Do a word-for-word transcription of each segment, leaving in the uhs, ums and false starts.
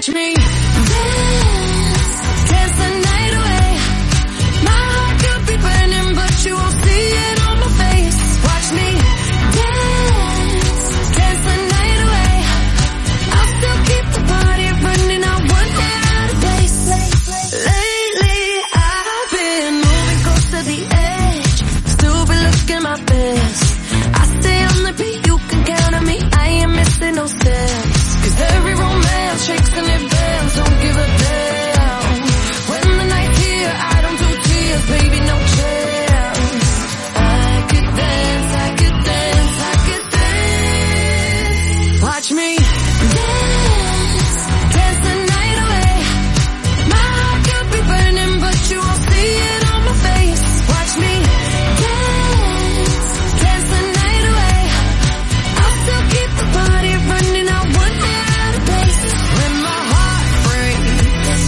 Watch me dance, dance the night away. My heart could be burning, but you won't see it on my face. Watch me dance, dance the night away. I'll still keep the party running, I won't get out of place. Lately I've been moving close to the edge, still been looking my best. I stay on the beat, you can count on me, I ain't missing no steps. Cause every romance shakes and it bends, don't give a damn. When the night's here, I don't do tears, baby, no chance. I could dance, I could dance, I could dance. Watch me dance, dance the night away. My heart could be burning, but you won't see it on my face. Watch me dance, dance the night away. I'll still keep the party running, I won't get out of place. When my heart breaks,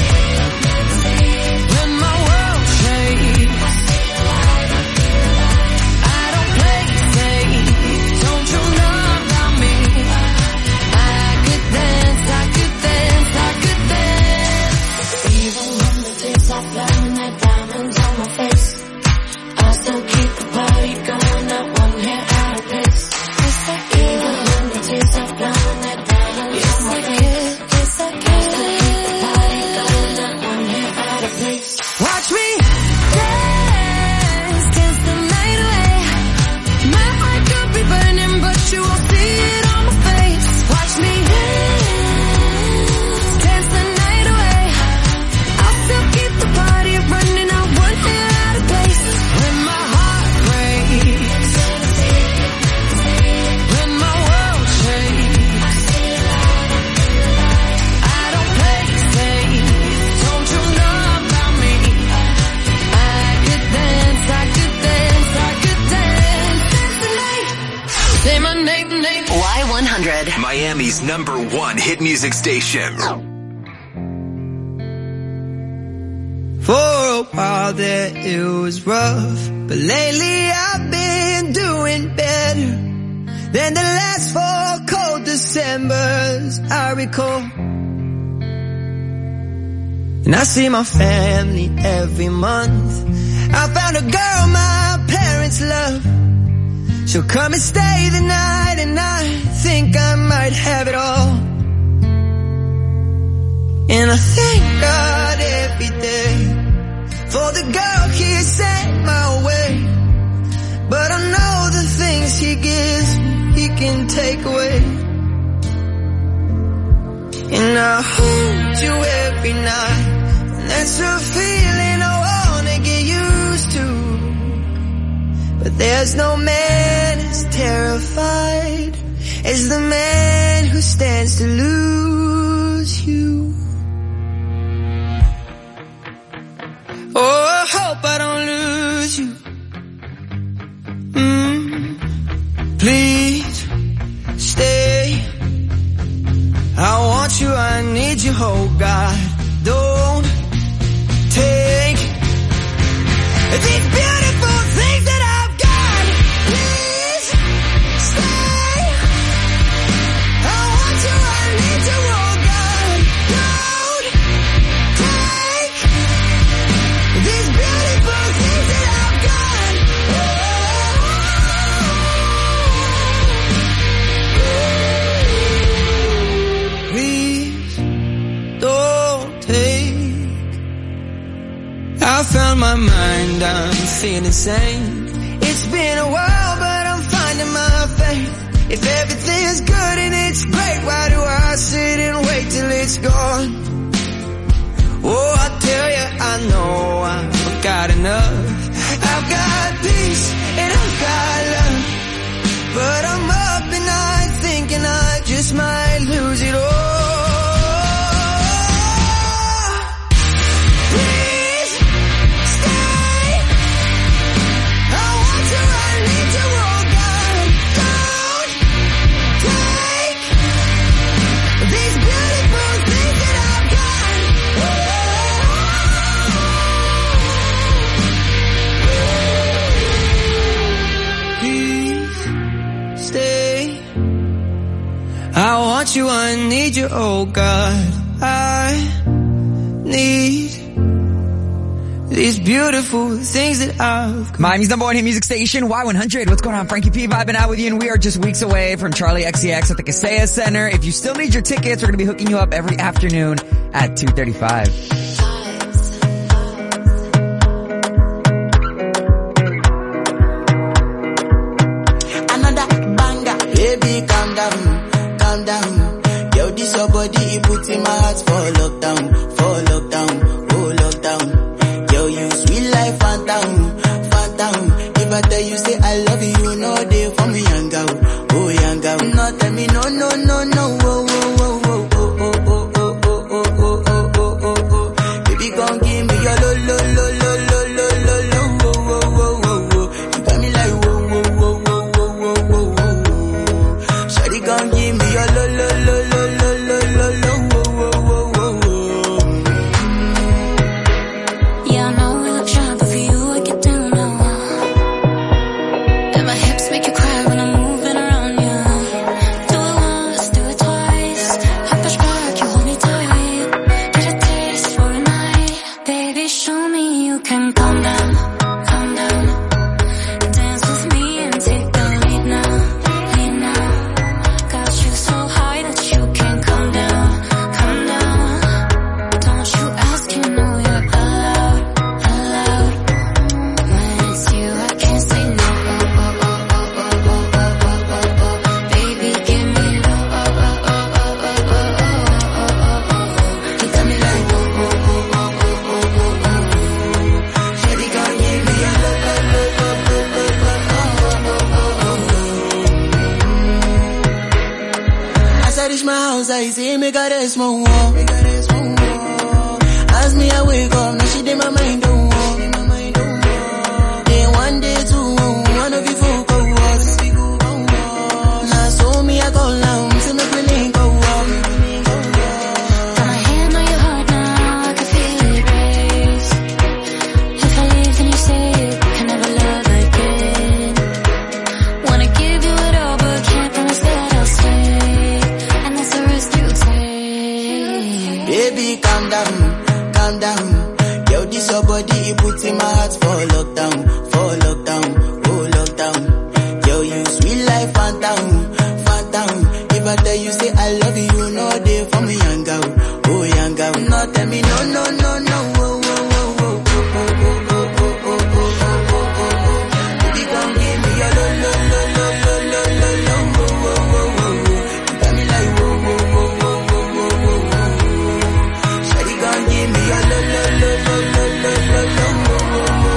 when my world shakes, I don't play safe, don't you know about me? I could dance, I could dance, I could dance. Even when the tears are flowing like diamonds on my face, I still keep the party going, not one hair out of place. Even when the tears are flowing like diamonds on my face, I still keep the party going, not one hair out of place. Watch me dance, dance the night away. My heart could be burning, but you won't see it on my face. Watch me dance, dance the night away. I'll still keep the party running, I won't get out of place. When my heart breaks, when my world shakes, I don't play safe, don't you know about me? I could dance, I could dance, I could dance, dance the night. Say my name, name. Y one hundred. Miami's number one hit music station. For a while there it was rough, but lately I've been doing better than the last four cold Decembers I recall. And I see my family every month. I found a girl my parents love. She'll come and stay the night, and I think I might have it all. And I thank God every day for the girl he sent my way. But I know the things he gives me, he can take away. And I hold you every night, and that's a feeling I wanna get used to. But there's no man as terrified as the man who stands to lose you. Oh, I hope I don't lose you. Mm. Please stay. I want you, I need you, oh God. Don't take these beautiful things that I've got. Please stay. I want you, I need you, oh God. Don't take these beautiful things that I've got. Oh. Please don't take. I found my mind, I'm feeling sane. It's been a while, but I'm finding my faith. If everything's good and it's great, why do I sit and wait till it's gone? Oh, I tell you, I know I've got enough. I've got peace and I've got love, but I'm up at night thinking I just might lose it all. Please stay. I want you, I need you, oh God. Don't take these beautiful things. you, I need you, oh God. I need these beautiful things that I've... Miami's number one hit music station, Y one hundred. What's going on? Frankie P vibing out with you, and we are just weeks away from Charlie X C X at the Kaseya Center. If you still need your tickets, we're going to be hooking you up every afternoon at two thirty-five. Another banger. Baby, calm down, calm down. Yo, this your body, it puts in my heart for lockdown, for lockdown, oh lockdown. Yo, you sweet life, phantom, phantom. If I tell you, say I love you, you know they for me, young girl, oh young girl. No, tell me, no, no, no, no, oh, oh, oh, oh, oh, oh, oh, oh, oh, oh, oh, oh, oh, oh. Baby, gon' give me your lo, lo, lo, lo, lo, lo, lo, lo, oh, oh, oh, oh, oh. You got me like, whoa, whoa, whoa, whoa, whoa, whoa, whoa, whoa. Shawty gon' give me your lo, lo, lo, lo, lo, lo, lo, lo, oh, oh, oh, oh, oh. Yeah, I know we look shy, but for you I get down low. And my hips make you cry when I'm moving around you. Do it once, do it twice. I push back, you hold me tight. Get a taste for a night. Baby, show me you can calm down, calm down. Dance with me and take the lead now, lead now. Got you so high that you can't come down, come down. Don't you ask, you know you're allowed, allowed. When it's you, I can't say no. Oh, oh, oh, oh, oh, oh, oh, oh, oh, oh. Baby, give me low. Oh, oh, oh, oh, oh, oh, oh, oh, oh, oh. You got me like whoa, whoa, whoa, whoa, whoa, whoa, whoa, whoa. Shawty gon' give me a low, low, low, low, low, low, low, oh, oh, oh, oh. As I reach my house, I see me got a small wall. As me, I wake up, now she did my mind don't walk. Then one day, two, one of you folk go was. Now so me, I go down, so make me link go walk. Got my hand on your heart now, I can feel it race. If I leave, then you say you can never love again. Wanna give you it all, but can't promise that I'll stay. And that's the risk you take. Baby, calm down, calm down. Yo, this your body, it puts in my heart for lockdown, for lockdown, oh lockdown. Yo, you sweet life, phantom, phantom. If I tell you, say I love you, you know they for me, young girl, oh young girl. No, tell me, no, no, no, no, oh, oh, oh, oh, oh, oh, oh, oh, oh, oh, oh, oh, oh, oh. Baby, come give me your lo, lo, lo, lo, lo, lo, lo, lo, oh, oh, oh, oh, oh. You got me like, whoa, whoa, whoa, whoa, whoa, whoa, whoa, whoa. Shawty gon' give me your lo, lo, lo, lo, lo, lo, lo, lo, oh, oh, oh, oh, oh.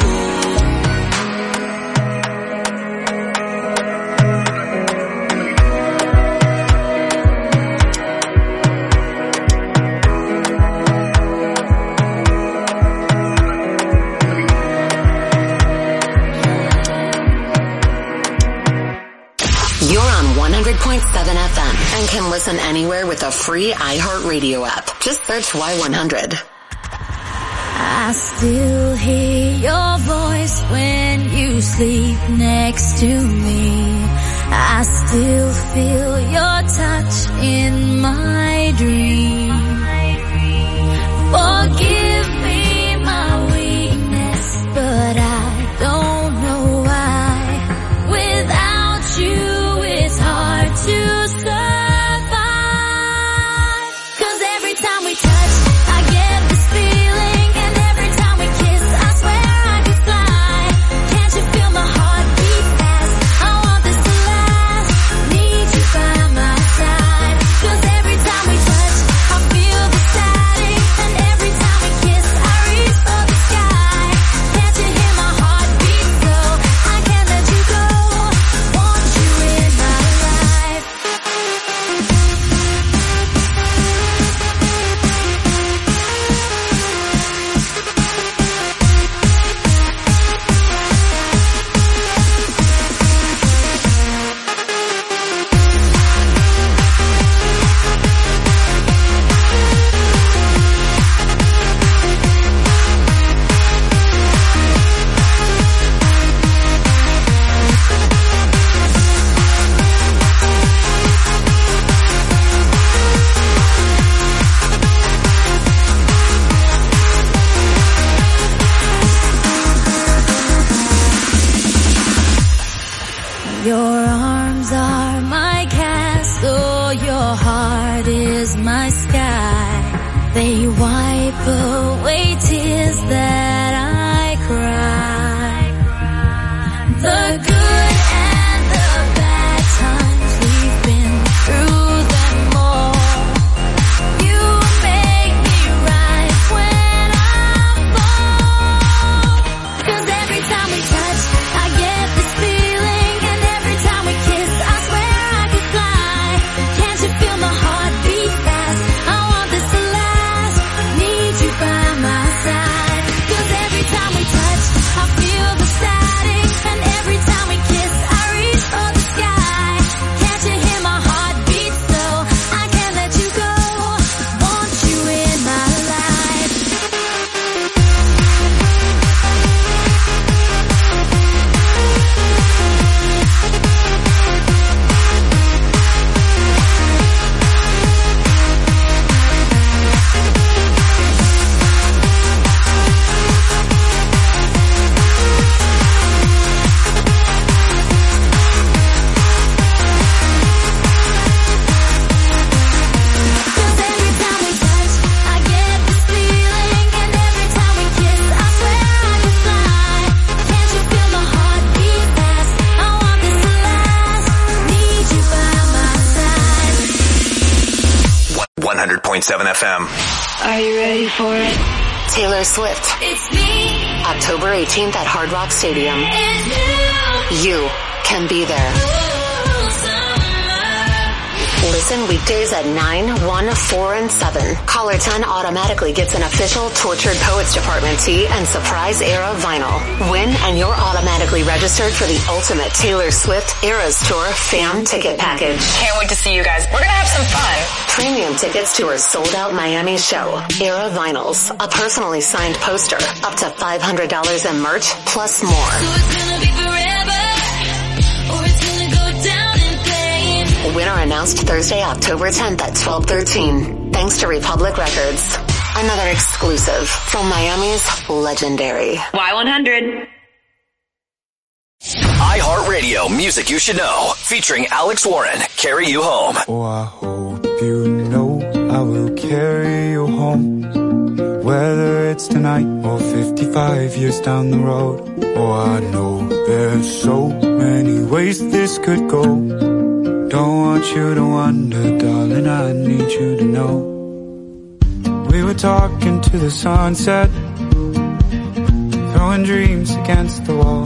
You're on one hundred point seven F M and can listen anywhere with a free iHeartRadio app. Just search Y one hundred. I still hear your voice when you sleep next to me. I still feel your touch in my dream. Forgive me my weakness, but I don't know why. Without you, it's hard to survive. 'Cause every time we touch, I get this feeling, and every time we kiss, I swear I could fly. Can't you feel my heart beat fast? I want this to last. Need you by my side. 'Cause every time we touch, my sky. They wipe away tears that I cry. The good and the bad times, we've been through them all. You make me rise when I fall. 'Cause every time we touch, I get this feeling. And every time we kiss, I swear I could fly. Can't you feel my heart beat fast? I want this to last. Need you by my side. 'Cause every time we touch, I feel the static. And every time we kiss, I reach for the sky. Can't you hear my heart beat so? I can't let you go. Want you in my life. Cause every time we touch, I get this feeling. And every time we kiss, I swear I could fly. Can't you feel my heart beat fast? I want this to last. Need you by my side. one hundred point seven F M. Are you ready for it? Taylor Swift, It's me. October eighteenth at Hard Rock Stadium. It's you. You can be there. Ooh, summer. Listen weekdays at nine, one, four, and seven. Caller ten automatically gets an official Tortured Poets Department tee and Surprise Era vinyl. Win and you're automatically registered for the ultimate Taylor Swift Eras Tour fan ticket package. Can't wait to see you guys. We're gonna have some fun. Premium tickets to her sold-out Miami show. Era vinyls, a personally signed poster, up to five hundred dollars in merch, plus more. So it's gonna be forever, or it's gonna go down in flames. Winner announced Thursday, October tenth at twelve thirteen. Thanks to Republic Records. Another exclusive from Miami's legendary. Y one hundred. iHeartRadio Music You Should Know. Featuring Alex Warren. Carry You Home. Oh, I hope you know I will carry you home. Whether it's tonight or fifty-five years down the road. Oh, I know there's so many ways this could go. Don't want you to wonder, darling, I need you to know. We were talking to the sunset, throwing dreams against the wall.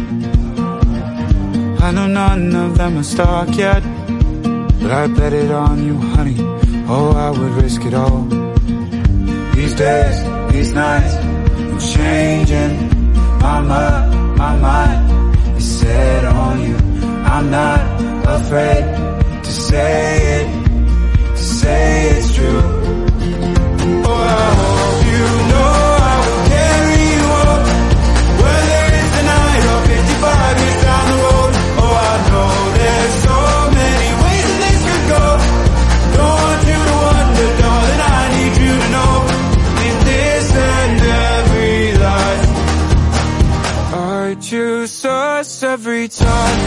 I know none of them are stuck yet, but I bet it on you, honey. Oh, I would risk it all. These days, these nights, I'm changing. My mind, my mind is set on you. I'm not afraid to say it, to say it's true. Oh, I hope you know I will carry you home. Whether it's tonight or fifty-five years down the road. Oh, I know there's so many ways that this could go. Don't want you to wonder, darling, I need you to know. In this and every life, I choose us every time.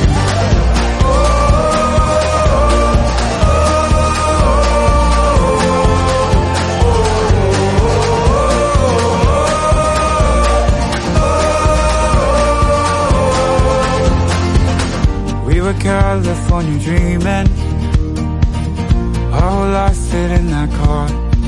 We were California dreaming, our whole life fit in that car.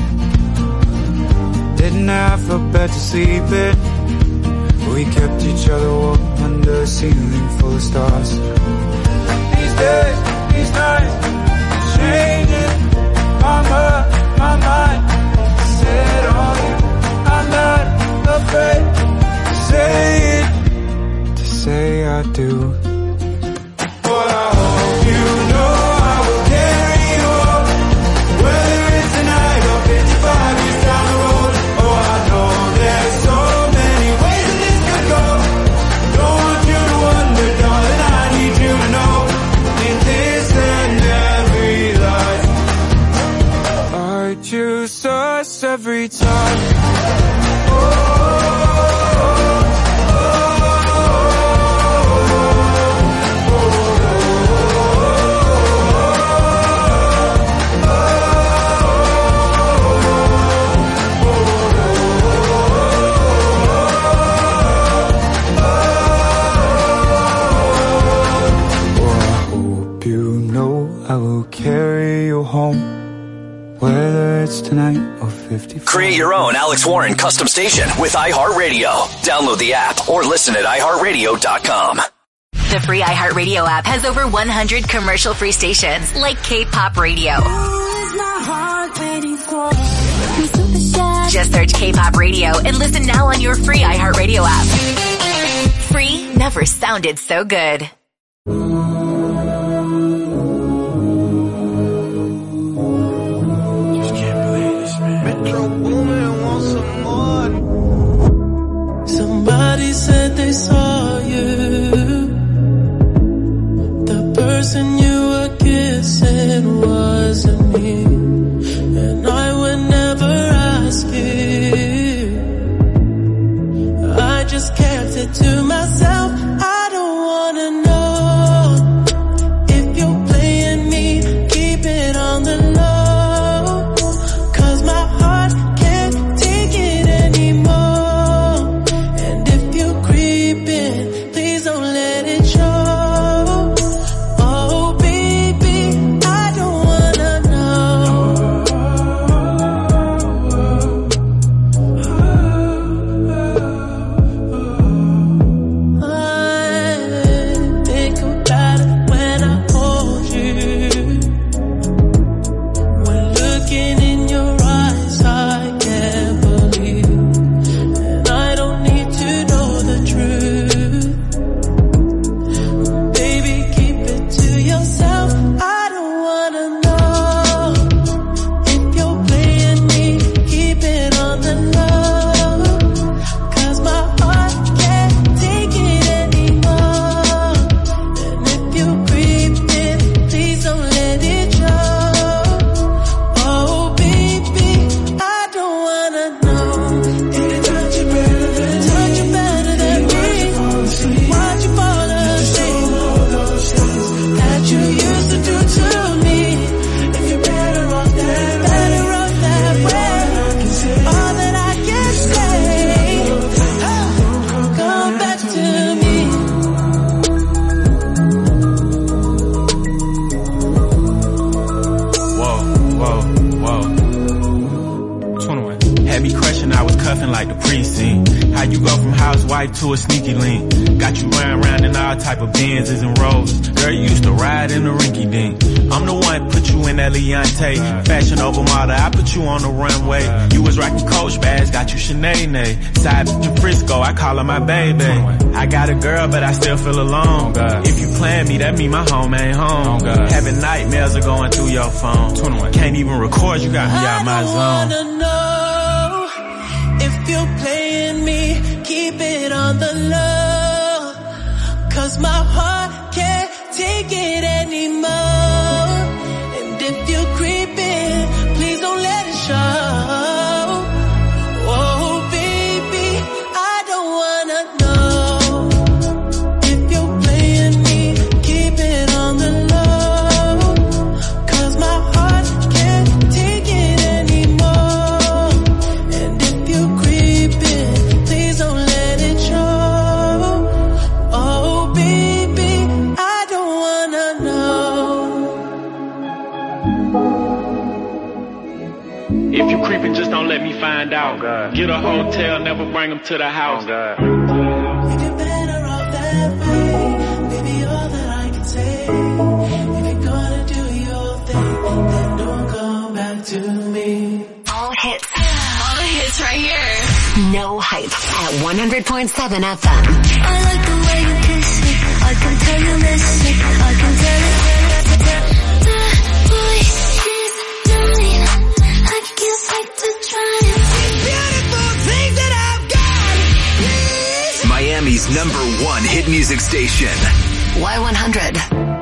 Didn't have a bed to sleep in, we kept each other warm under a ceiling full of stars. These days, these nights, changing. My mind, my mind, set on you. I'm not afraid to say it, to say I do. But I hope you know I will carry you home. Whether it's tonight or fifty-five years down the road. Oh, I know there's so many ways that this could go. Don't want you to wonder, darling, I need you to know. In this and every life, I choose us every time. Oh, dance tonight or fifty-five? Create your own Alex Warren custom station with iHeartRadio. Download the app or listen at i heart radio dot com. The free iHeartRadio app has over one hundred commercial-free stations like K-Pop Radio. Just search K-Pop Radio and listen now on your free iHeartRadio app. Free never sounded so good. Somebody said they saw you. The person you were kissing wasn't me. And I would never ask you. I just kept it to myself. I don't wanna know if you're playing me. Keep it on the low, 'cause my heart can't take it anymore. And if you creep in, please don't let it show. Oh baby, I don't wanna know. I think about it when I hold you. When looking in your eyes, I can't believe. And I don't need to know the truth. Baby, keep it to yourself. I don't wanna know if you're playing me. Keep it on the low, 'cause my heart can't take it anymore. And if you creep in, please don't let it show. Oh baby, I don't wanna know. If you touch it better than touch it better than me, why'd you fall asleep? That you used to do to me. If you're better off that, better off that way. All that I can say, come back to me. Whoa, whoa, whoa. twenty-one. Had me crushing, I was cuffing like the precinct. How you go from housewife to a sneaky link? Got you round round in all type of Benzes and Rolls. Girl, you used to ride in the rinky dink. I'm the one put you in that Leontay. Fashion over model, I put you on the runway. You was rocking Coach bags, got you Sinead. Side bitch in Frisco, I call her my baby. I got a girl, but I still feel alone. If you plan me, that mean my home ain't home. Having nightmares are going through your phone. Can't even record, you got me out my zone. I don't wanna know if you're playing me. Keep it on the low, 'cause my heart can't take it anymore. And if you creep in, please don't let it show. Oh baby, I don't wanna know if you're playing me. Keep it on the low, 'cause my heart can't take it anymore. And if you creep in, please don't let it show. Oh baby, I don't wanna know. If you creeping, just don't let me find out. Get a hotel, never bring them to the house. If you're better off that way, baby, all that I can say. If you're gonna do your thing, then don't come back to me. All hits. All the hits right here. No Hype at one hundred point seven F M. I like the way you kiss me. I can tell you miss me. I can tell it. The voice is dying. I can't wait to try it. Beautiful things that I've got. Please. Miami's number one hit music station. Y one hundred.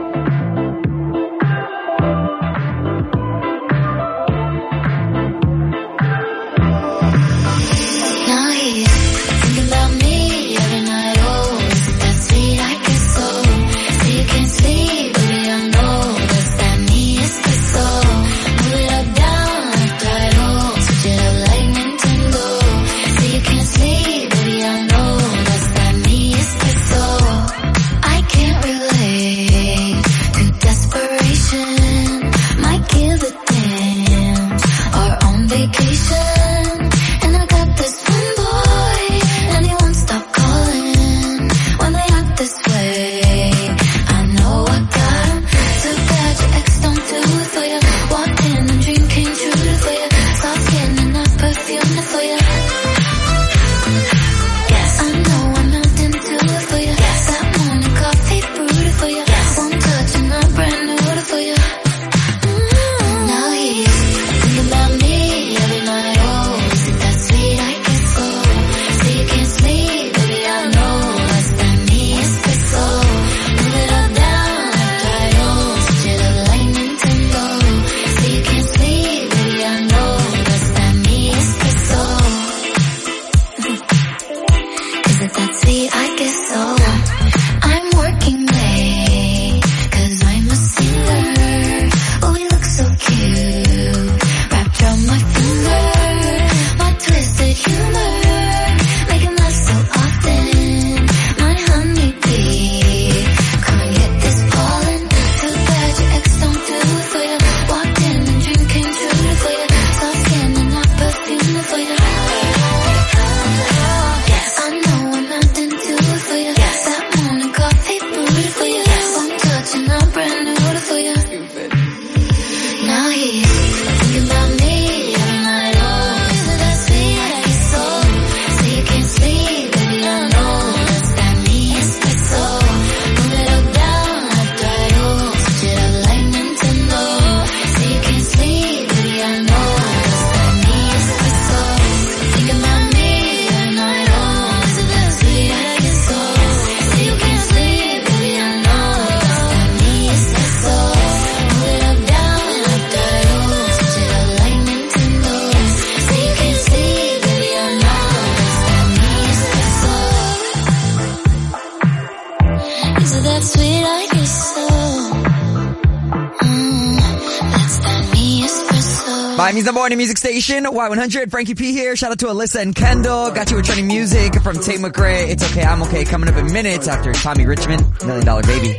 Now he's thinking about me every night. Oh, is it that sweet? I guess so. Say you can't sleep, baby, I know. Does that mean it's the soul? Move it up, down, like right, oh. Switch it up like Nintendo. Say you can't sleep, baby, I know. Does that mean it's the soul? I can't relate. vacation, and I got this one boy, and he won't stop calling when they act this way. I know I got him. Too bad your ex don't do it for you. Walked in and dream came true for you. Soft skin and not perfume for you. Yes, I know I'm not into it for you. Yes, that morning coffee brewed for you. Yes, one touch and I'm brand new for you. Mm-hmm. Now he's thinking about me every night. Oh, is it that sweet? I guess so. Say you can't sleep, baby, I know. Less than me is so. Move it up, down, left, right, oh. Switch it up like Nintendo. Say you can't sleep, baby, I know. Less than me is so. Is it that sweet? I guess so. I'm working late, cause I'm a singer. Oh, we look so cute, wrapped around my finger. My twisted humor, making love so often. My honeybee, come and get this pollen. Too bad your ex don't do it for you. Walked in and dream came true for you. Soft skin and not perfume for you. Yes, I know I'm not into it for you. Yes, that morning coffee brewed for you. Yes, one touch and I'm brand new for you. Now he's thinking about me every night. Oh, is it that sweet? I guess so. Say you can't sleep, baby, I know. Less than me is so. Move it up, down, left, right, oh. Switch it up like Nintendo. Say you can't sleep, baby, I know. Less than me is so. Thinking about me every night. Oh, is it that sweet? I guess so. Say you can't sleep, baby, I know. Less than me is so. Move it up, down, left, right, oh. Switch it up like Nintendo. Say you can't sleep, baby, I know. Less than me is so. Is it that sweet? I guess so. Mm, less than me espresso. Miami's number one music station, Y one hundred. Frankie P here. Shout out to Alyssa and Kendall. Got you with trending music from Tate McRae. It's Okay, I'm Okay. Coming up in minutes after Tommy Richmond, Million Dollar Baby.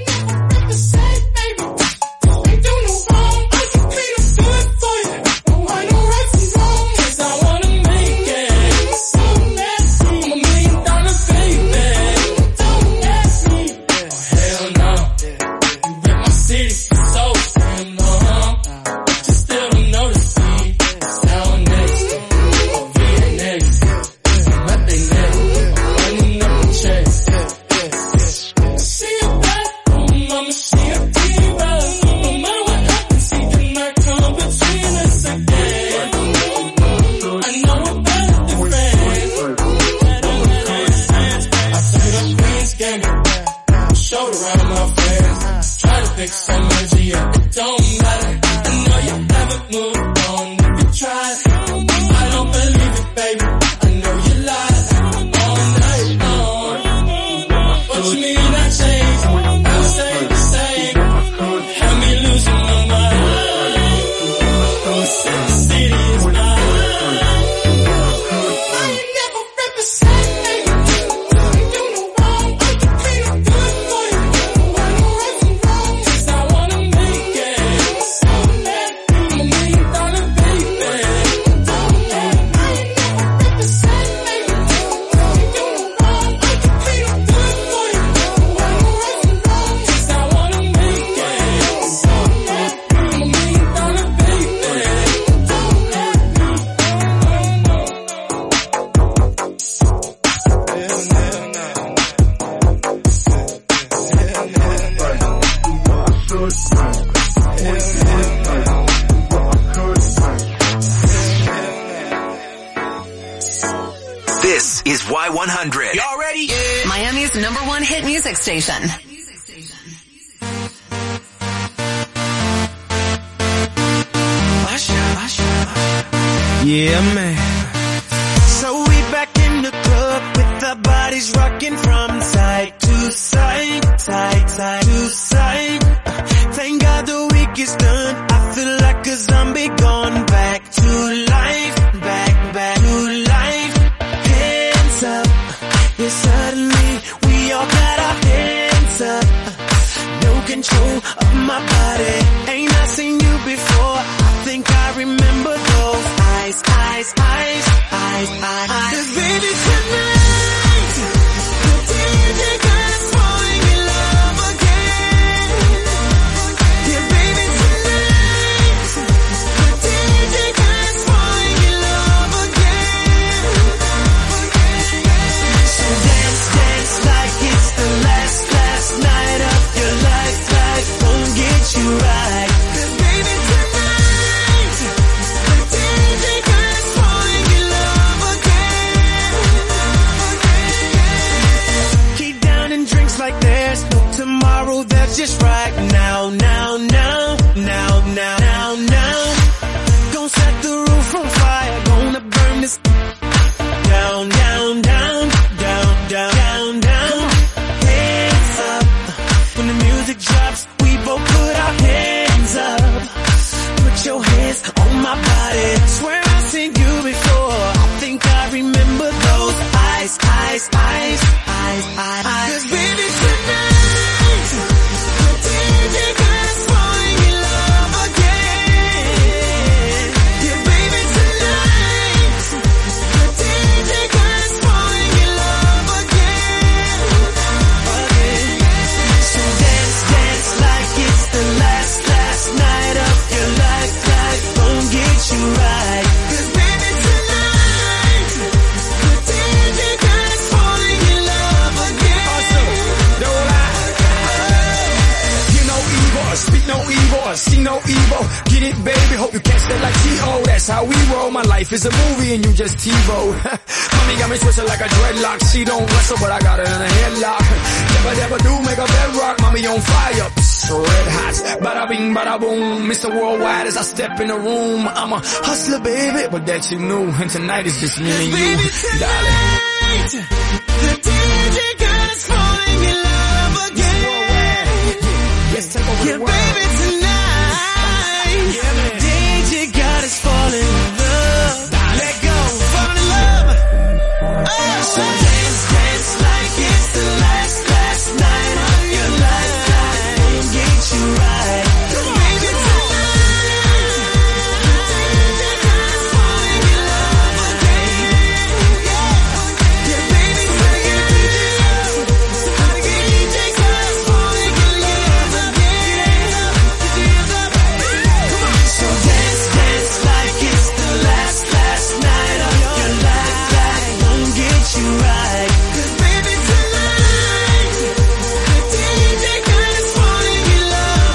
This is Y one hundred. Y'all ready? Yeah. Miami's number one hit music station. Yeah, man. So we back in the club with our bodies rocking from side to side, side, side to side. Uh, thank God the week is done. I feel like a zombie gone back to life, back, back to life. Hands up, yeah, suddenly we all got our hands up. No control of my body. Ain't I seen you before? I think I remember those eyes. my life is a movie and you just TiVo. Mommy got me twisted like a dreadlock. She don't wrestle, but I got her in a headlock. Never, never do make a bedrock. Mommy on fire. Psst, red hot. Bada bing, bada boom. Mister Worldwide as I step in the room. I'm a hustler, baby, but that you knew. And tonight is just me and you, baby, darling. The D J God is falling in love again. Yes, take over yeah, the world. baby, tonight. Yeah, man. D J God is falling in love. Let go, fall in love. Oh, so dance, dance like it's the last, last night of your life. Gonna get you right. Baby, tonight. The D J God is falling in love again. Yeah, baby, gotta get D J. Gotta get D J God is falling in love again. So dance, dance like it's the last, last night of your life. Gonna get you right. 'Cause baby, tonight, the D J God is falling in love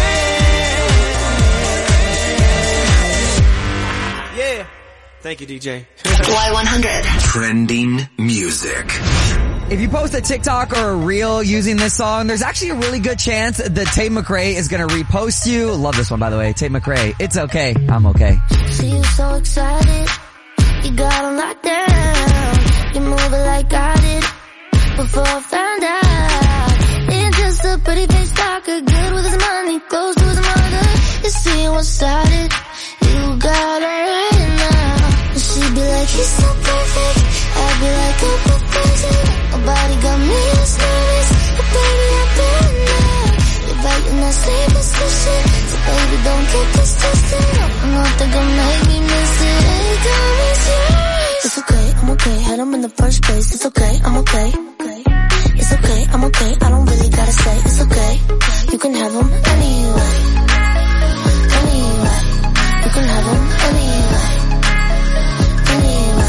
again. Yeah. Thank you, D J. Y one hundred. Trending music. If you post a TikTok or a reel using this song, there's actually a really good chance that Tate McRae is going to repost you. Love this one, by the way. Tate McRae. It's okay. I'm okay. See you so excited, you got on lockdown. You move it like I did before I found out. Ain't just a pretty face talker, good with his money, close to his mother. You see what started, you got her right now. And she'd be like, he's so perfect. I'd be like, I'm crazy. Nobody got me as nervous, but baby I've been there. You're right in that same position, so baby don't get this twisted. Nothing gonna make me miss it. Hey, girl, it's yours. It's okay, I'm okay. Had him in the first place. It's okay, I'm okay. It's okay, I'm okay. I don't really gotta say it's okay. You can have him anyway. Anyway. You can have him anyway. Anyway.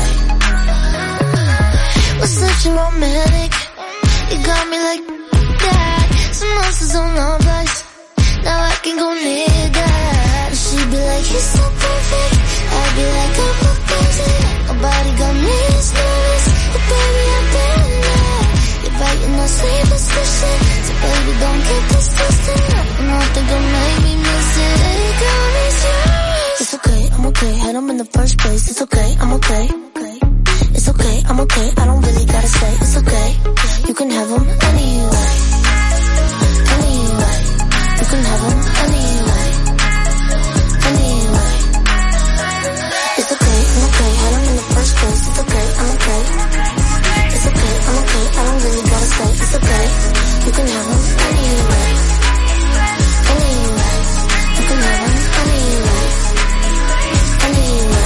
Was such a romantic. You got me like that. Some monsters on our backs. Now I can go near that. She'd be like, you're so perfect. I'd be like, I'm so crazy. Nobody got me as nervous, but baby I've been there. You're right in that same position, so baby don't get this twisted. Nothing gonna make me miss it. Hey, girl, it's yours. It's okay, I'm okay. Had him in the first place. It's okay, I'm okay. It's okay, I'm okay. I don't really gotta say it's okay. You can have him anyway. Anyway. You can have him anyway. Anyway. It's okay, I'm okay. Had him in the first place. It's okay, I'm okay. It's okay, I'm okay. I don't really gotta say it's okay. You can have him anyway. Anyway. You can have him anyway. Anyway.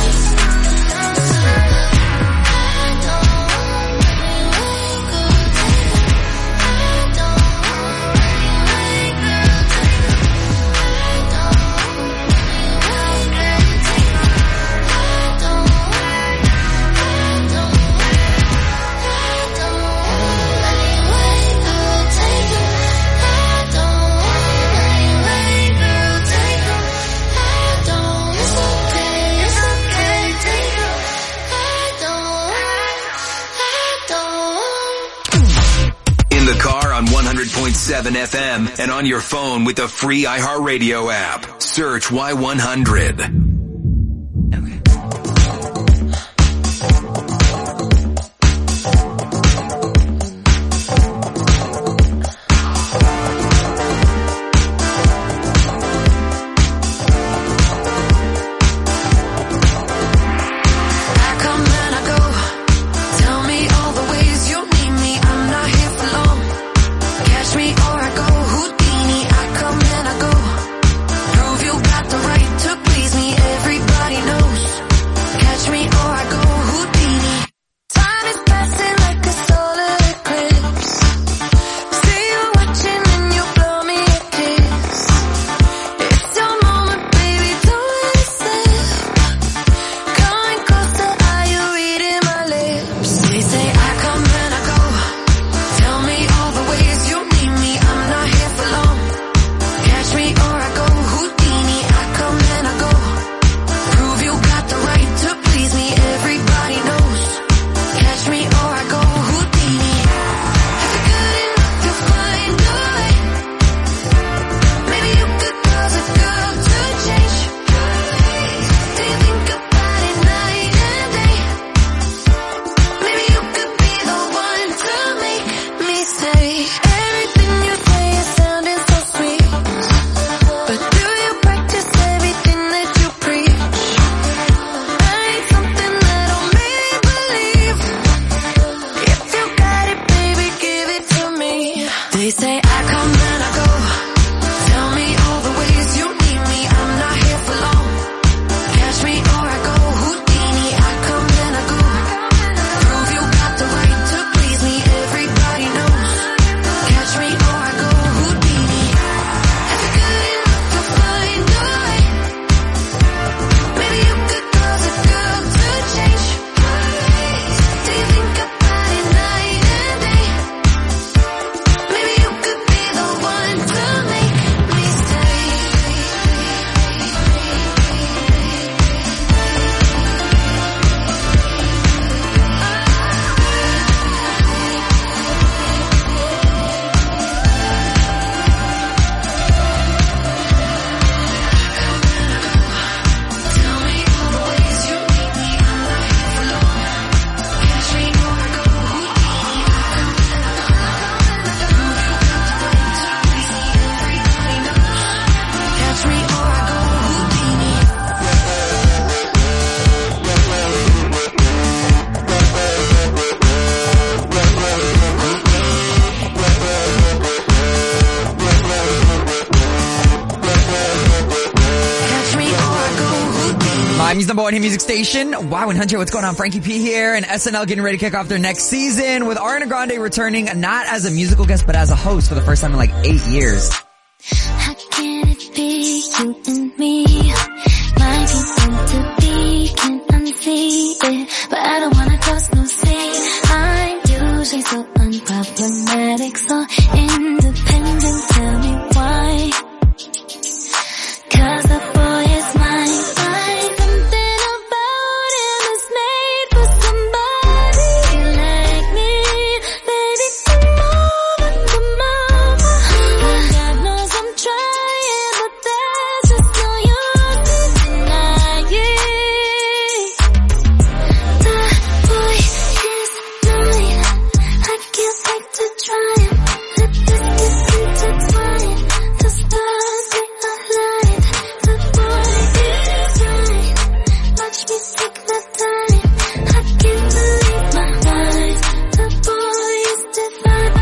one hundred point seven F M and on your phone with the free iHeartRadio app. Search Y one hundred. Prove you got the right to please me. one hit music station, Y one hundred. What's going on? Frankie P here, and S N L getting ready to kick off their next season with Ariana Grande returning not as a musical guest but as a host for the first time in like eight years. How can it be you and me? Might be meant to be, can't unsee it, but I don't wanna cross no scene. I'm usually so unproblematic, so independent. Tell me why? 'Cause the boy is mine. Find something about him is made for somebody like me. Baby, come over, come over. God knows I'm trying, but there's just no use in denying. The boy is mine. I can't wait to try him. Let this get intertwined. The stars they align. The boy is mine. Watch me take my time. I can't believe my mind. The boy is divine.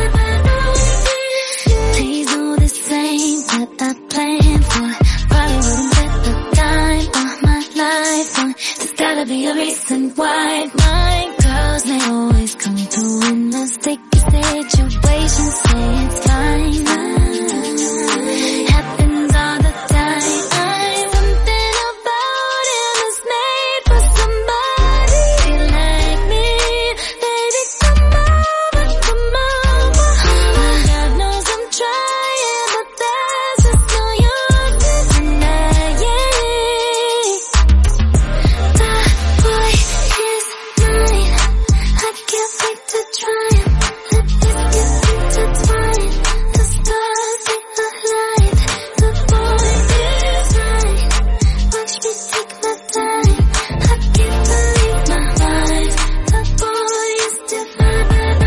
Please know this ain't what I planned for. Probably wouldn't bet the time of my life on. There's gotta be a reason why my girls may always come through in a sticky situation. Say it's fine. Happens all the time. I'm something about him is made for somebody like me. Baby, come over, come over. God knows I'm trying, but there's just no use in denying. The boy is mine. I can't wait to try him. Let this get intertwined. The stars they align. The boy is mine. Watch me take my time. I can't believe my mind. The boy is divine.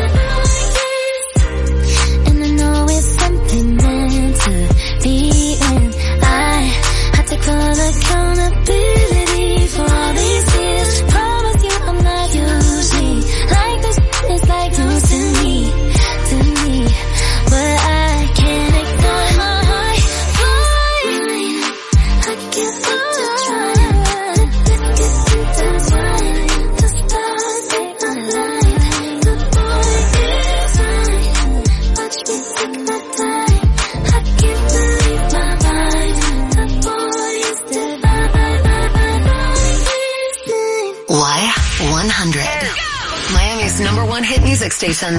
And I know it's something meant to be, and I have to call accountability for all these years. Promise you I'm not usually like this. It's like news to me, to me, but I can't ignore my heart. Fine, I can't wait to try. Let this get intertwined. The stars they align. The boy is mine. Watch me take my time. I can't believe my mind. The boy is divine. Y one hundred. Miami's number one hit music station.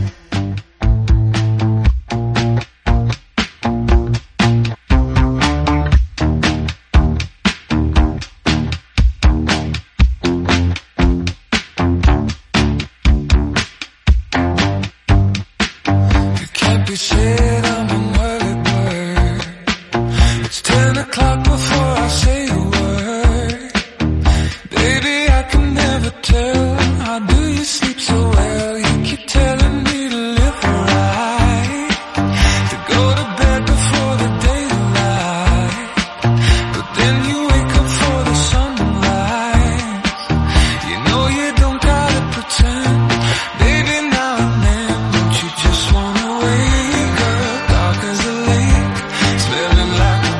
You can't be said, I'm an early bird. It's ten o'clock before I say a word. Baby, I can never tell. How do you sleep so well? You keep telling me to live right, to go to bed before the daylight, but then you wake up for the sunrise. You know you don't gotta pretend. Baby, now and then, don't you just wanna wake up dark as a lake, smelling like a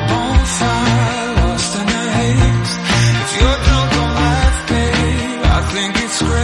bonfire, lost in a haze. If you're drunk on life, babe, I think it's great.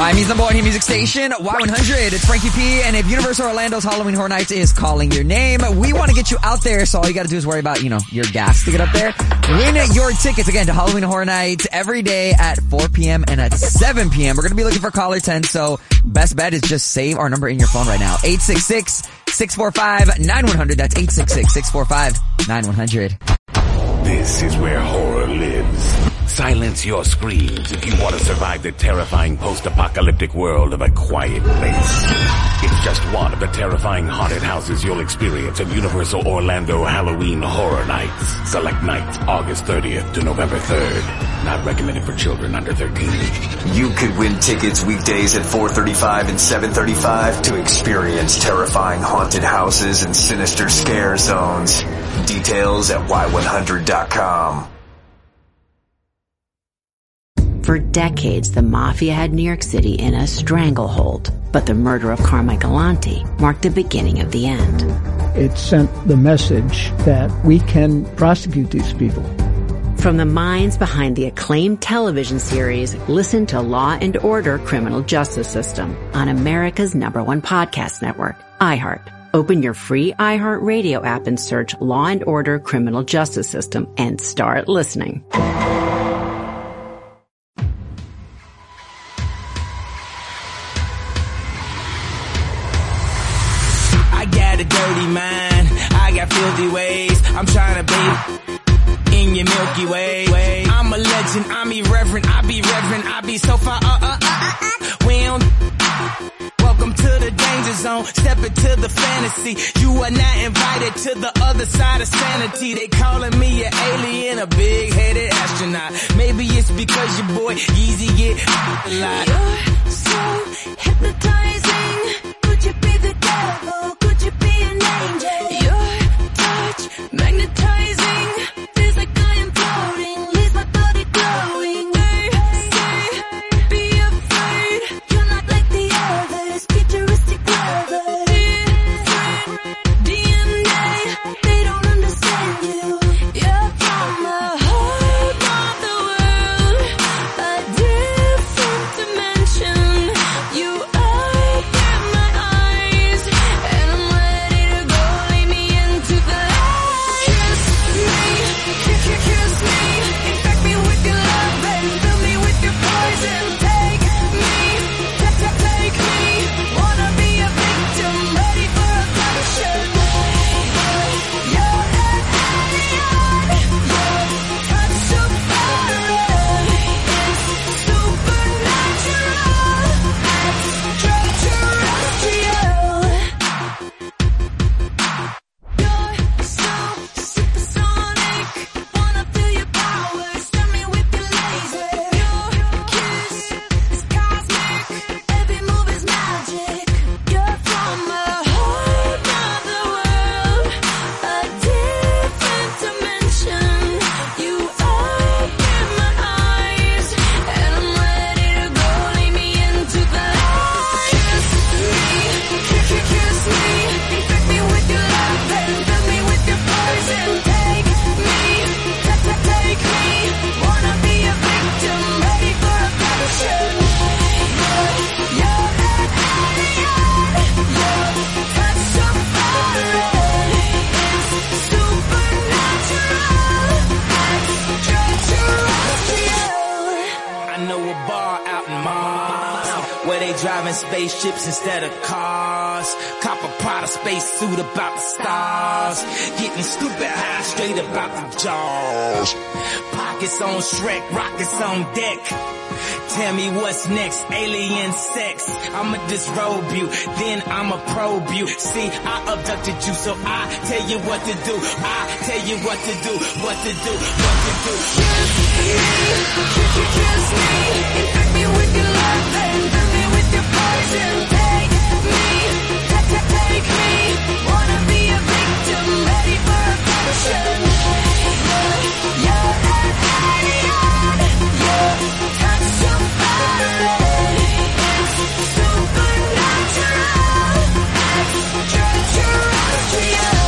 Miami's number one hit music station, Y one hundred. It's Frankie P. And if Universal Orlando's Halloween Horror Nights is calling your name, we want to get you out there. So all you got to do is worry about, you know, your gas to get up there. Win your tickets again to Halloween Horror Nights every day at four p.m. and at seven p.m. We're going to be looking for caller ten. So best bet is just save our number in your phone right now. eight six six, six four five, nine one zero zero. That's eight six six, six four five, nine one zero zero. This is where horror lives. Silence your screams if you want to survive the terrifying post-apocalyptic world of A Quiet Place. It's just one of the terrifying haunted houses you'll experience at Universal Orlando Halloween Horror Nights. Select nights August thirtieth to November third. Not recommended for children under thirteen. You could win tickets weekdays at four thirty-five and seven thirty-five to experience terrifying haunted houses and sinister scare zones. Details at Y one hundred dot com. For decades, the mafia had New York City in a stranglehold, but the murder of Carmichael Lanti marked the beginning of the end. It sent the message that we can prosecute these people. From the minds behind the acclaimed television series, listen to Law and Order: Criminal Justice System on America's number one podcast network, iHeart. Open your free iHeart Radio app and search Law and Order: Criminal Justice System and start listening. A dirty mind, I got filthy ways. I'm trying to bathe in your Milky Way. I'm a legend, I'm irreverent, I be reverent, I be so far. Uh, uh, uh, uh. We don't. Welcome to the danger zone. Step into the fantasy. You are not invited to the other side of sanity. They calling me an alien, a big-headed astronaut. Maybe it's because your boy Yeezy get a lot. You're so hypnotizing. Could you be the devil? Could you be an angel? Your touch magnetizing. Feels like I am floating. Leaves my body glowing. They say, be afraid. You're not like the others. Futuristic lovers. Different D N A. They don't understand you. You're from a whole other world. A different dimension. You open my eyes. And I'm ready to go. Lead me into the light. Kiss me. Kiss me. Infect me with your love and fill me with your poison. Take me. Take me. Wanna be a victim. Ready for a passion. You're an alien. Your touch so foreign. It's supernatural. Extraterrestrial. You're so supersonic. Wanna feel your power. Send me with your laser. Your kiss is cosmic. Every move is magic. You're from a whole other world. A different dimension. You open my eyes. And I'm ready to go. Lead me into the light. Kiss me. Kiss me. Infect me with your love and fill me with your poison. Take me. Take me. Wanna be a victim. Ready for a passion. You're an alien. Your touch so foreign. It's supernatural. Extraterrestrial. I know a bar out in Mars where they driving spaceships instead of cars. Cop a Prada space suit about the stars. Getting stupid high straight about the jaws. Pockets on Shrek, rockets on deck. Tell me what's next, alien sex. I'ma disrobe you, then I'ma probe you. See, I abducted you, so I tell you what to do. I tell you what to do, what to do, what to do. Kiss me. Kiss me. Infect me with your love and fill me with your poison. Take me. Take, take me. Wanna be a victim. Ready for a passion. You're an alien. Your touch so foreign. It's supernatural. Extraterrestrial.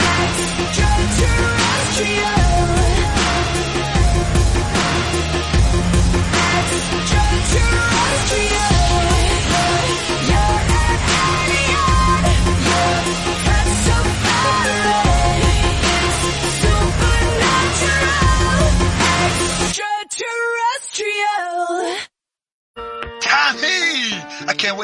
Extraterrestrial.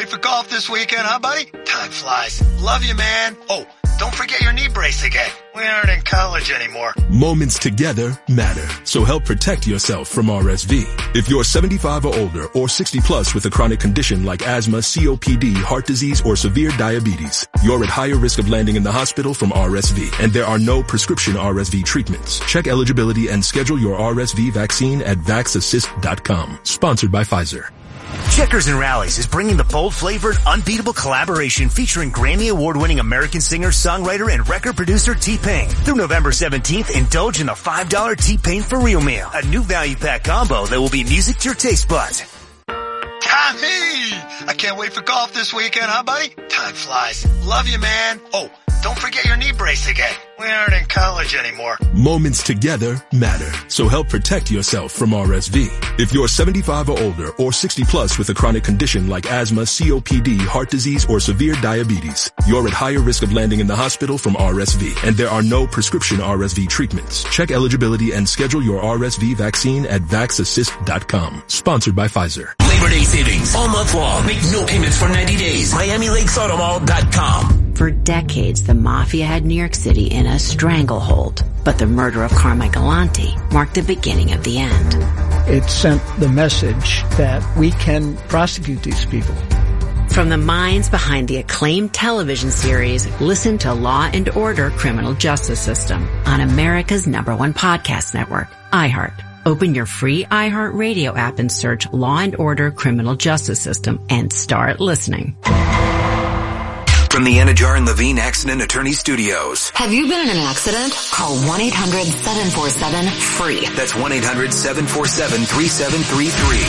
wait for golf this weekend, huh, buddy? Time flies. Love you, man. Oh, don't forget your knee brace again. We aren't in college anymore. Moments together matter, so help protect yourself from R S V. If you're seventy-five or older or sixty plus with a chronic condition like asthma, C O P D, heart disease, or severe diabetes, you're at higher risk of landing in the hospital from R S V, and there are no prescription R S V treatments. Check eligibility and schedule your R S V vaccine at vax assist dot com. Sponsored by Pfizer. Checkers and Rallies is bringing the bold-flavored, unbeatable collaboration featuring Grammy Award-winning American singer, songwriter, and record producer T-Pain. Through November seventeenth, indulge in the five dollar T-Pain For Real meal, a new value pack combo that will be music to your taste buds. Tommy! I can't wait for golf this weekend, huh, buddy? Time flies. Love you, man. Oh, don't forget your knee brace again. We aren't in college anymore. Moments together matter, so help protect yourself from R S V. If you're seventy-five or older or sixty plus with a chronic condition like asthma, C O P D, heart disease, or severe diabetes, you're at higher risk of landing in the hospital from R S V, and there are no prescription R S V treatments. Check eligibility and schedule your R S V vaccine at vax assist dot com. Sponsored by Pfizer. Labor Day savings all month long. Make no payments for ninety days. Miami Lakes Auto Mall dot com. For decades, the mafia had New York City in a stranglehold, but the murder of Carmine Galante marked the beginning of the end. It sent the message that we can prosecute these people. From the minds behind the acclaimed television series, listen to Law and Order: Criminal Justice System on America's number one podcast network, iHeart. Open your free iHeart Radio app and search Law and Order: Criminal Justice System and start listening. From the Anajar and Levine Accident Attorney Studios. Have you been in an accident? Call one eight hundred seven four seven free. That's one eight hundred seven four seven three seven three three.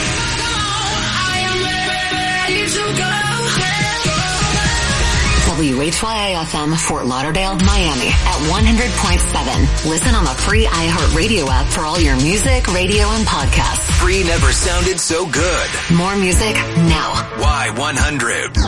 W H Y I F M, Fort Lauderdale, Miami at one hundred point seven. Listen on the free iHeart Radio app for all your music, radio, and podcasts. Free never sounded so good. More music now. Y one hundred.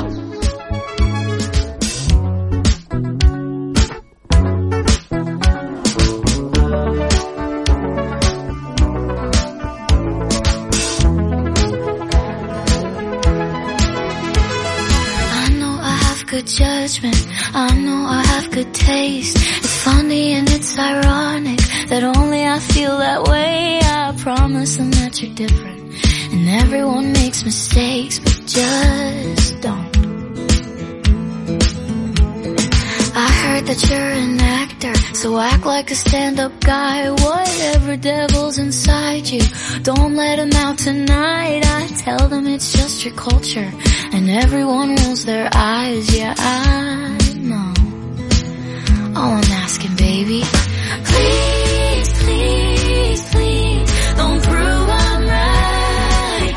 Good judgment, I know I have good taste. It's funny and it's ironic that only I feel that way. I promise them that you're different, and everyone makes mistakes, but just don't. I heard that you're an actor, so act like a stand-up guy. Whatever devil's inside you, don't let them out tonight. I tell them it's just your culture, and everyone rolls their eyes. Yeah, I know. All I'm asking, baby, please, please, please, don't prove I'm right.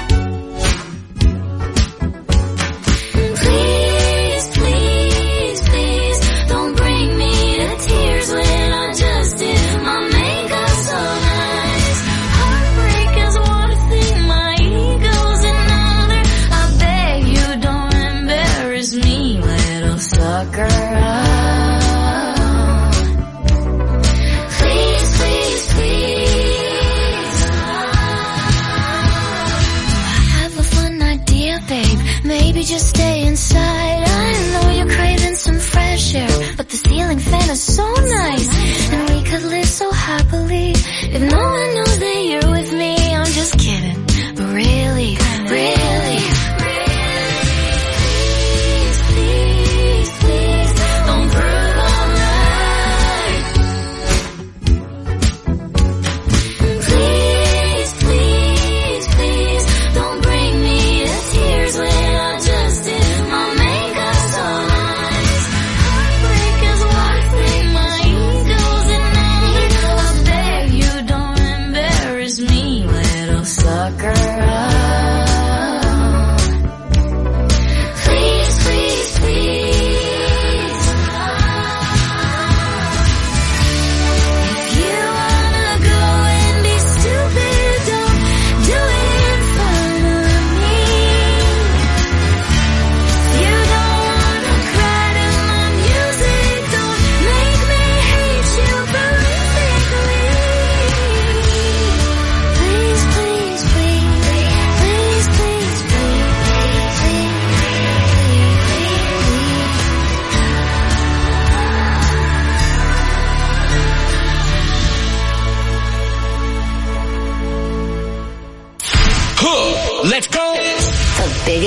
Please, please, please, don't bring me to tears when I just did my makeup so nice. Heartbreak is one thing, my ego's another. I beg you don't embarrass me, little sucker.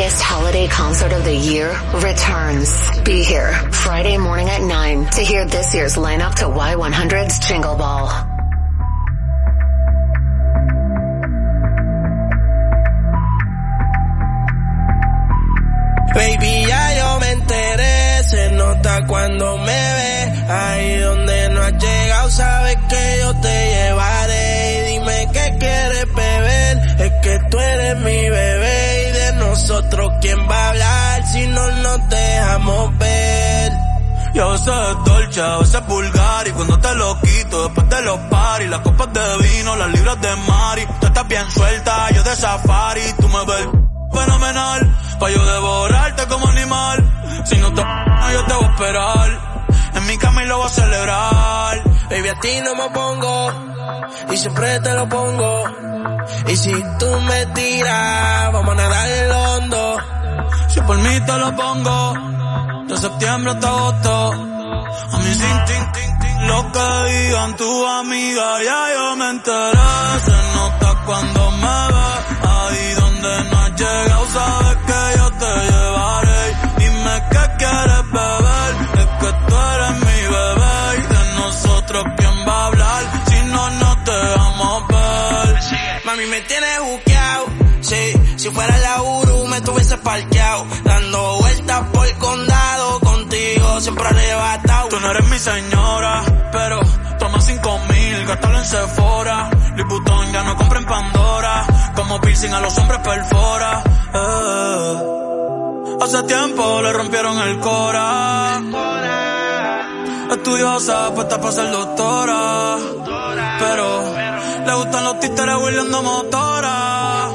biggest holiday concert of the year returns. Be here Friday morning at nine to hear this year's lineup to Y one hundred's Jingle Ball. Baby, ya yo me enteré, se nota cuando me ve. Ahí donde no has llegado, sabes que yo te llevaré. Y dime qué quieres beber, es que tú eres mi bebé. Y de nosotros, ¿quién va a hablar si no nos dejamos ver? Y a veces es dolce, a veces es vulgar. Y cuando te lo quito, después de los paris, las copas de vino, las libras de Mari. Tú estás bien suelta, yo de safari. Tú me ves fenomenal, pa' yo devorarte como animal. Si no te yo te voy a esperar, en mi cama y lo voy a celebrar. Baby, a ti no me pongo, y siempre te lo pongo. Y si tú me tiras, vamos a nadar en lo hondo. Si por mí te lo pongo, de septiembre hasta agosto. A mí sin tin, tin, tin, lo que digan tu amiga, ya yo me enteré. Se nota cuando me ves, ahí donde no has llegado, sabes que yo te llevaré. Dime qué quieres beber, es que tú eres mi bebé. Y de nosotros, ¿quién va a hablar si no nos dejamos ver? Mami, me tienes buqueado, sí. Si fuera la Uru, me tuviese parqueado, dando vueltas por el condado. Contigo siempre arrebatado. Tú no eres mi señora, pero toma cinco mil, gástalo en Sephora. Liputón ya no compra en Pandora, como piercing a los hombres perfora. Eh. Hace tiempo le rompieron el cora. Estudiosa, puesta para ser doctora, pero le gustan los títeres huirleando motora.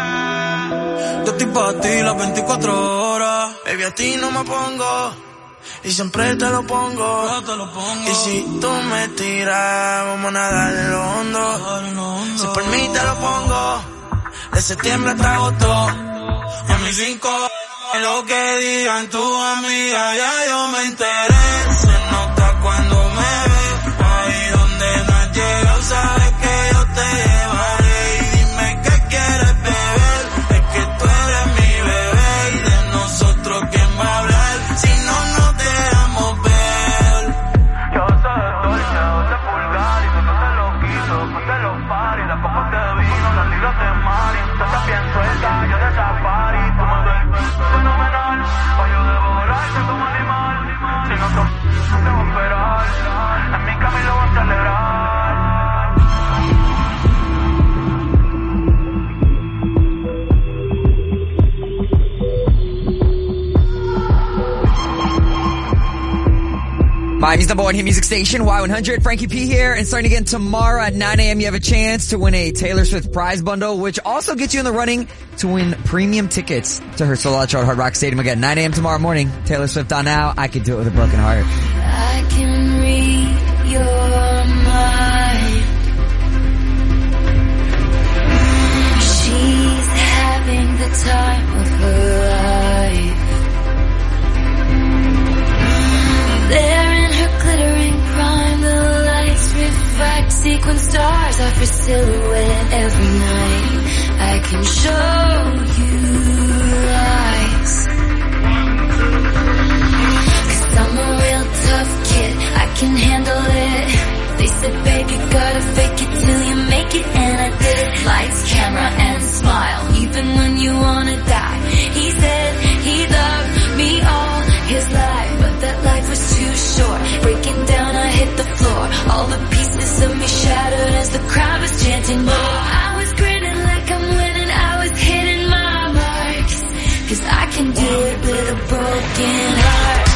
Yo estoy para ti las veinticuatro horas. Baby, a ti no me pongo, y siempre te lo pongo. Yo te lo pongo. Y si tú me tiras, vamos a nadar en lo hondo. Si por mí te lo pongo, de septiembre hasta agosto. Y a mis cinco, lo que digan tu amiga, ya yo me enteré. Se nota cuando me ves, ahí donde no has llegado, sabes que yo te llevaré. Y dime qué quieres beber, es que tú eres mi bebé. Y de nosotros, ¿quién va a hablar si no nos dejamos ver? Yo soy dolce, yo soy vulgar. Y cuando te lo quito, después de los paris, las copas de vino, las libras de Mari. Tú estás bien suelta, yo de safari. Tú me ves fenomenal, pa' yo devorarte como animal. Si no te, no te voy a esperar, en mi cama y lo voy a celebrar. Miami's number one hit music station, Y one hundred. Frankie P here, and starting again tomorrow at nine a.m. you have a chance to win a Taylor Swift prize bundle, which also gets you in the running to win premium tickets to her solo show at Hard Rock Stadium again, nine a.m. tomorrow morning. Taylor Swift on now. I Could Do It With a Broken Heart. I can read your mind. She's having the time of her life. There in her glittering prime, the lights reflect sequin stars off her silhouette every night. I can show you lies, 'cause I'm a real tough kid, I can handle it. They said, babe, you gotta fake it till you make it, and I did it. Lights, camera, and smile, even when you wanna die. He said he loved me all his life, but that life was too short. Breaking down, I hit the floor. All the pieces of me shattered as the crowd was chanting more. I was grinning like I'm winning, I was hitting my marks, 'cause I can do it with a broken heart.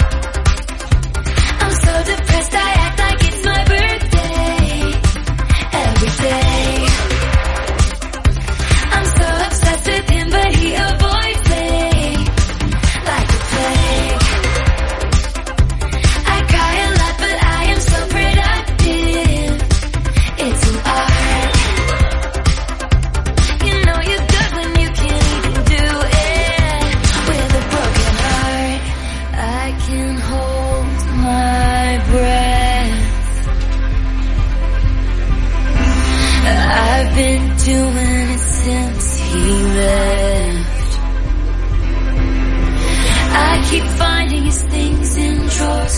I'm so depressed, I act like it's my birthday every day. I'm so obsessed with him, but he avoids me like a plague. I cry a lot, but I am so productive. It's an art.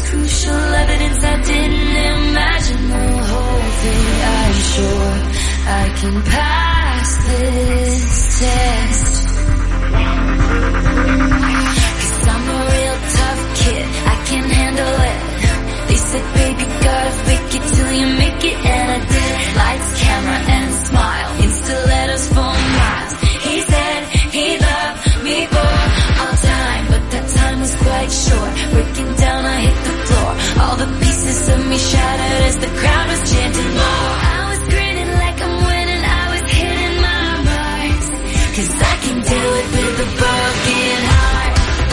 crucial evidence I didn't imagine the whole thing. I'm sure I can pass this test. Cause I'm a real tough kid, I can handle it. They said, baby, gotta fake it till you make it, and I did. Lights, camera, and smile, Insta letters for miles. He said he loved me for all time, but that time was quite short. Breaking down, I hit the floor. All the pieces of me shattered as the crowd was chanting more. I was grinning like I'm winning, I was hitting my marks. Cause I can do it with a broken heart.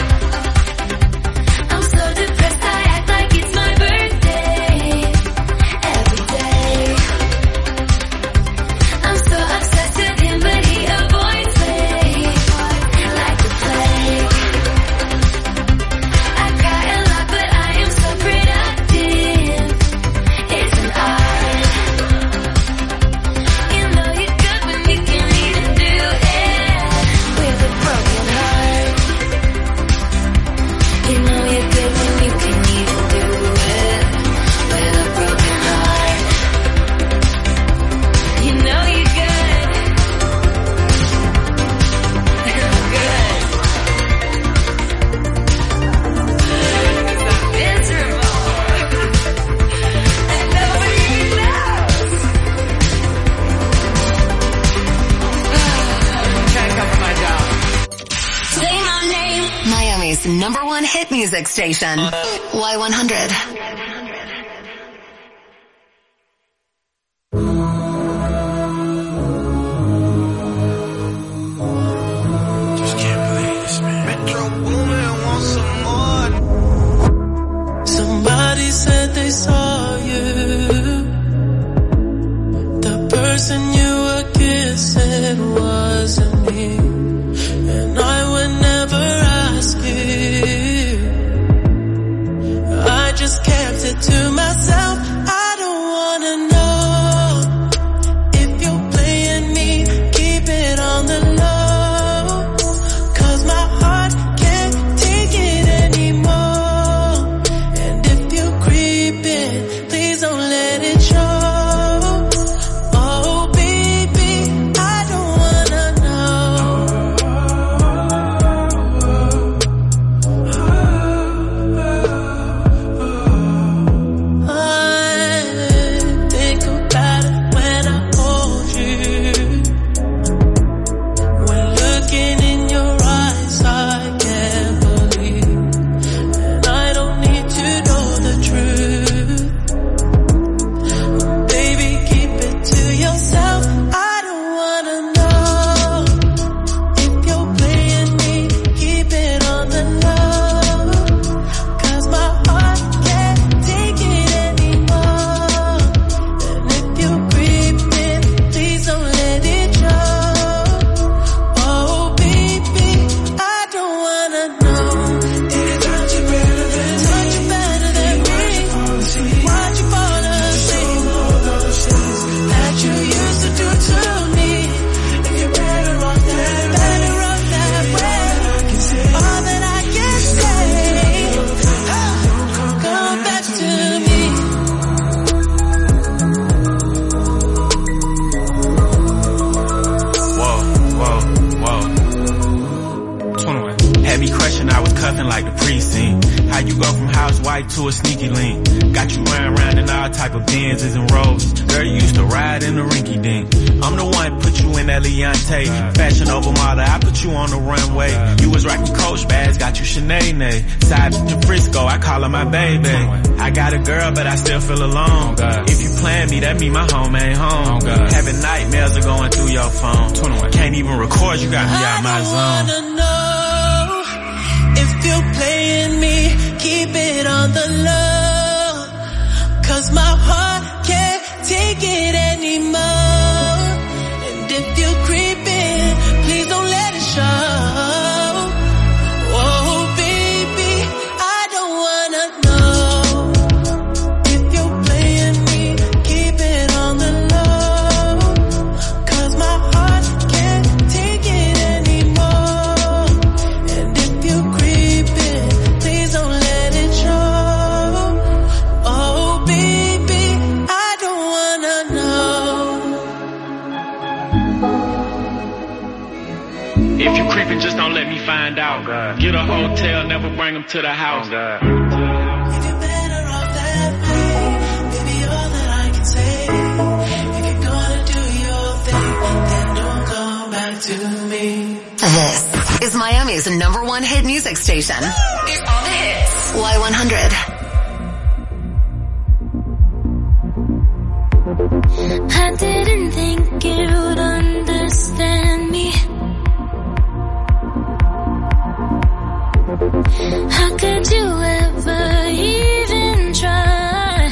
I'm so depressed, I act like it's my birthday. Every day I'm so obsessed with him, but he avoids me like the plague. I cry a lot, but I am so productive. It's an art. You know you're good when you can even do it with a broken heart. You know you're good when you can even do it with a broken heart. You know you're good. I'm good. 'Cause I'm miserable. And nobody knows. I'm trying to cover my job. Say my name. Miami's number one hit music station. Y one hundred. Just can't believe this, man. Metro Boomin wants some more. Somebody said they saw you. The person you were kissing wasn't me. And I would never ask you. I just kept it to myself. I don't wanna know if you're playing me. Keep it on the low. 'Cause my heart can't take it anymore. And if you're creeping, please don't let it show. Oh baby, I don't wanna know. I think about it when I hold you. When looking in your eyes, I can't believe. And I don't need to know the truth. Baby, keep it to yourself. I don't wanna know if you're playing me. Keep it on the low. 'Cause my heart can't take it anymore. And if you're creeping, please don't let it show. Oh baby, I don't wanna know. Did it touch you better than me? Touch you better than me? Why'd you fall asleep? That you used to do to me. If you're better off that way, better off that way. All that I can say, come back to me. Whoa, whoa, whoa. twenty-one. Had me crushing, I was cuffing like the precinct. How you go from housewife to a sneaky link? Got you running around in all type of Benzes and Rolls. Girl, you used to ride in the rinky dink. I'm the one put you in that Leontay. Fashion over model, I put you on the runway. You was rocking Coach bags, got you Sinead. Side to Frisco, I call her my baby. I got a girl, but I still feel alone. If you plan me, that mean my home ain't home. Having nightmares are going through your phone. Can't even record, you got me out my zone. I wanna know if you're playing me. Keep it on the low. 'Cause my heart can't take it anymore. And if you're creeping, please don't let it show. Oh baby, I don't wanna know if you're playing me. Keep it on the low. 'Cause my heart can't take it anymore. And if you're creeping, please don't let it show. and just don't let me find out. Oh, get a hotel, never bring them to the house. Oh, to me. This is Miami's number one hit music station. It's all the hits. Y one hundred. I didn't think you'd understand me. How could you ever even try?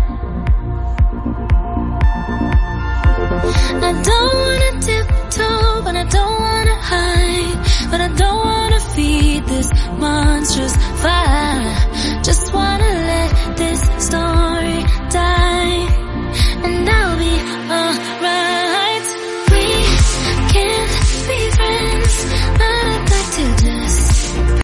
I don't wanna tiptoe, but I don't wanna hide, but I don't wanna feed this monstrous